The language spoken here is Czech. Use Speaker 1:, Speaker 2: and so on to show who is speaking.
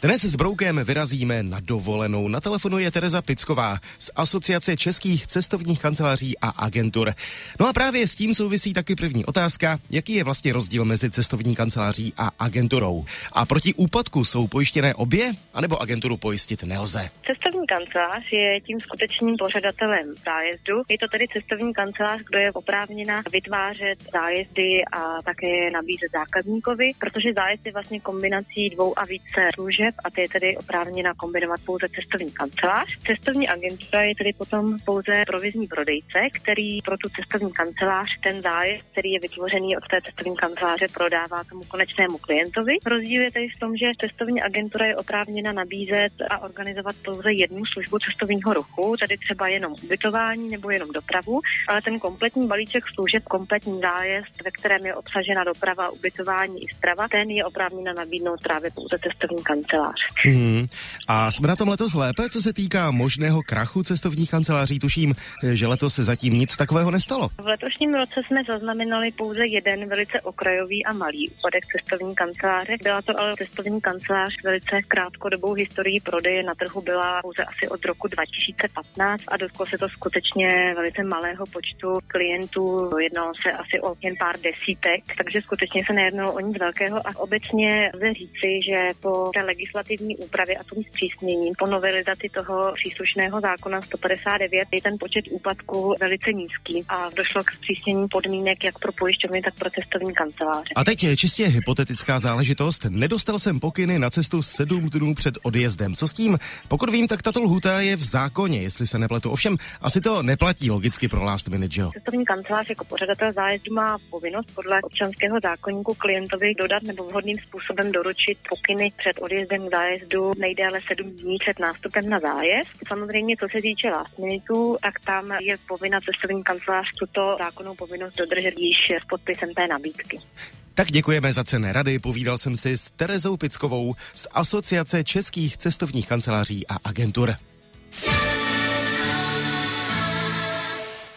Speaker 1: Dnes s Broukem vyrazíme na dovolenou. Na telefonu je Tereza Picková z Asociace českých cestovních kanceláří a agentur. No a právě s tím souvisí taky první otázka, jaký je vlastně rozdíl mezi cestovní kanceláří a agenturou. A proti úpadku jsou pojištěné obě, anebo agenturu pojistit nelze?
Speaker 2: Cestovní kancelář je tím skutečným pořadatelem zájezdu. Je to tedy cestovní kancelář, kdo je oprávněna vytvářet zájezdy a také nabízet zákazníkovi, protože zájezd je vlastně kombinací dvou a více služeb a ty je tedy oprávněna kombinovat pouze cestovní kancelář. Cestovní agentura je tedy potom pouze provizní prodejce, který pro tu cestovní kancelář ten zájezd, který je vytvořený od té cestovní kanceláře, prodává tomu konečnému klientovi. Rozdíl je tedy v tom, že cestovní agentura je oprávněna nabízet a organizovat pouze jednu službu cestovního ruchu, tedy třeba jenom ubytování nebo jenom dopravu, ale ten kompletní balíček služeb, kompletní zájezd, ve kterém je obsažena doprava, ubytování i strava, ten je oprávněna nabídnout právě pouze cestovní kancelář.
Speaker 1: A jsme na tom letos lépe, co se týká možného krachu cestovních kanceláří? Tuším, že letos se zatím nic takového nestalo.
Speaker 2: V letošním roce jsme zaznamenali pouze jeden velice okrajový a malý úpadek cestovní kanceláře. Byla to ale cestovní kancelář velice krátkodobou historií prodeje, na trhu byla pouze asi od roku 2015 a dotklo se to skutečně velice malého počtu klientů. Jednalo se asi o jen pár desítek, takže skutečně se nejednalo o nic velkého a obecně lze říci, že po té legislativní úpravě a tom zpřísnění, po novelizaci toho příslušného zákona 159 je ten počet úpadků velice nízký a došlo k zpřísnění podmínek jak pro pojišťovny, tak pro cestovní kanceláře.
Speaker 1: A teď je čistě hypotetická záležitost. Nedostal jsem pokyny na cestu 7 dnů před odjezdem. Co s tím? Pokud vím, tak tato lhůta je v zákoně, jestli se nepletu. Ovšem, asi to neplatí logicky pro last minute, jo?
Speaker 2: Cestovní kancelář jako pořadatel zájezdu má povinnost podle občanského zákoníku klientovi dodat nebo vhodným způsobem doručit pokyny před odjezdem k zájezdu nejdéle 7 dní před nástupem na zájezd. Samozřejmě, co se týče last minutů, tak tam je povinna cestovní kancelář tuto zákonnou povinnost dodržet již s podpisem té nabídky.
Speaker 1: Tak děkujeme za cenné rady. Povídal jsem si s Terezou Pickovou z Asociace českých cestovních kanceláří a agentur.